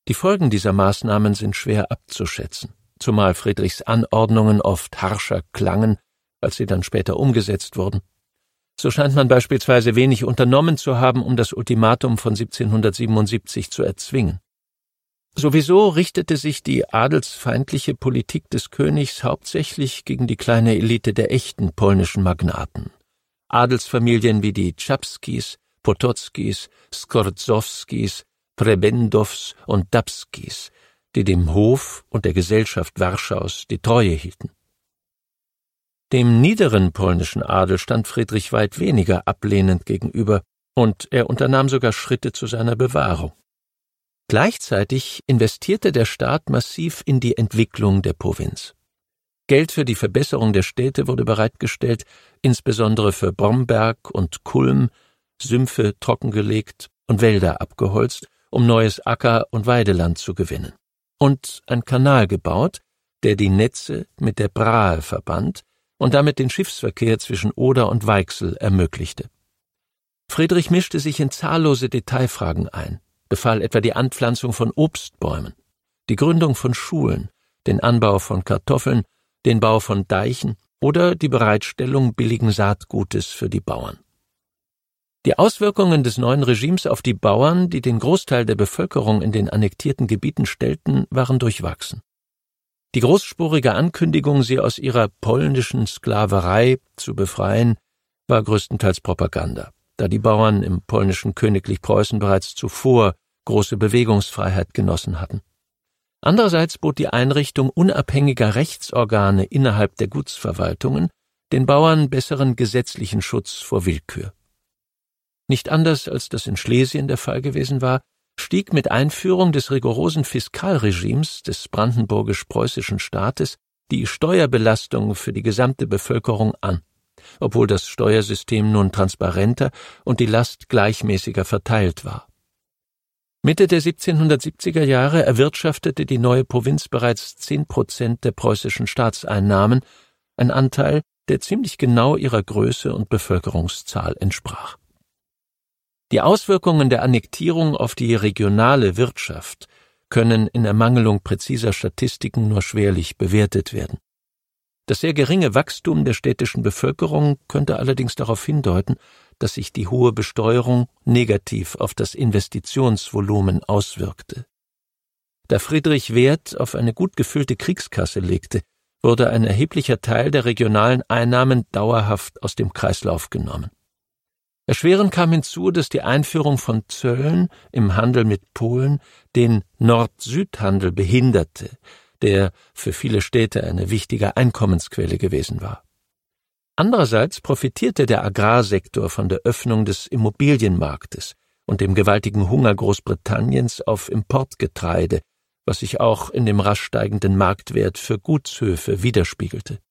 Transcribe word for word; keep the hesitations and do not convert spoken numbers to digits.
Die Folgen dieser Maßnahmen sind schwer abzuschätzen, zumal Friedrichs Anordnungen oft harscher klangen, als sie dann später umgesetzt wurden. So scheint man beispielsweise wenig unternommen zu haben, um das Ultimatum von siebzehnhundertsiebenundsiebzig zu erzwingen. Sowieso richtete sich die adelsfeindliche Politik des Königs hauptsächlich gegen die kleine Elite der echten polnischen Magnaten. Adelsfamilien wie die Czapskis, Potockis, Skordzowskis, Prebendows und Dapskis, die dem Hof und der Gesellschaft Warschaus die Treue hielten. Dem niederen polnischen Adel stand Friedrich weit weniger ablehnend gegenüber, und er unternahm sogar Schritte zu seiner Bewahrung. Gleichzeitig investierte der Staat massiv in die Entwicklung der Provinz. Geld für die Verbesserung der Städte wurde bereitgestellt, insbesondere für Bromberg und Kulm, Sümpfe trockengelegt und Wälder abgeholzt, um neues Acker- und Weideland zu gewinnen. Und ein Kanal gebaut, der die Netze mit der Brahe verband und damit den Schiffsverkehr zwischen Oder und Weichsel ermöglichte. Friedrich mischte sich in zahllose Detailfragen ein, befahl etwa die Anpflanzung von Obstbäumen, die Gründung von Schulen, den Anbau von Kartoffeln, den Bau von Deichen oder die Bereitstellung billigen Saatgutes für die Bauern. Die Auswirkungen des neuen Regimes auf die Bauern, die den Großteil der Bevölkerung in den annektierten Gebieten stellten, waren durchwachsen. Die großspurige Ankündigung, sie aus ihrer polnischen Sklaverei zu befreien, war größtenteils Propaganda, da die Bauern im polnischen Königlich Preußen bereits zuvor große Bewegungsfreiheit genossen hatten. Andererseits bot die Einrichtung unabhängiger Rechtsorgane innerhalb der Gutsverwaltungen den Bauern besseren gesetzlichen Schutz vor Willkür. Nicht anders, als das in Schlesien der Fall gewesen war, stieg mit Einführung des rigorosen Fiskalregimes des brandenburgisch-preußischen Staates die Steuerbelastung für die gesamte Bevölkerung an, obwohl das Steuersystem nun transparenter und die Last gleichmäßiger verteilt war. Mitte der siebzehnhundertsiebziger Jahre erwirtschaftete die neue Provinz bereits zehn Prozent der preußischen Staatseinnahmen, ein Anteil, der ziemlich genau ihrer Größe und Bevölkerungszahl entsprach. Die Auswirkungen der Annektierung auf die regionale Wirtschaft können in Ermangelung präziser Statistiken nur schwerlich bewertet werden. Das sehr geringe Wachstum der städtischen Bevölkerung könnte allerdings darauf hindeuten, dass sich die hohe Besteuerung negativ auf das Investitionsvolumen auswirkte. Da Friedrich Wert auf eine gut gefüllte Kriegskasse legte, wurde ein erheblicher Teil der regionalen Einnahmen dauerhaft aus dem Kreislauf genommen. Erschwerend kam hinzu, dass die Einführung von Zöllen im Handel mit Polen den Nord-Süd-Handel behinderte, der für viele Städte eine wichtige Einkommensquelle gewesen war. Andererseits profitierte der Agrarsektor von der Öffnung des Immobilienmarktes und dem gewaltigen Hunger Großbritanniens auf Importgetreide, was sich auch in dem rasch steigenden Marktwert für Gutshöfe widerspiegelte.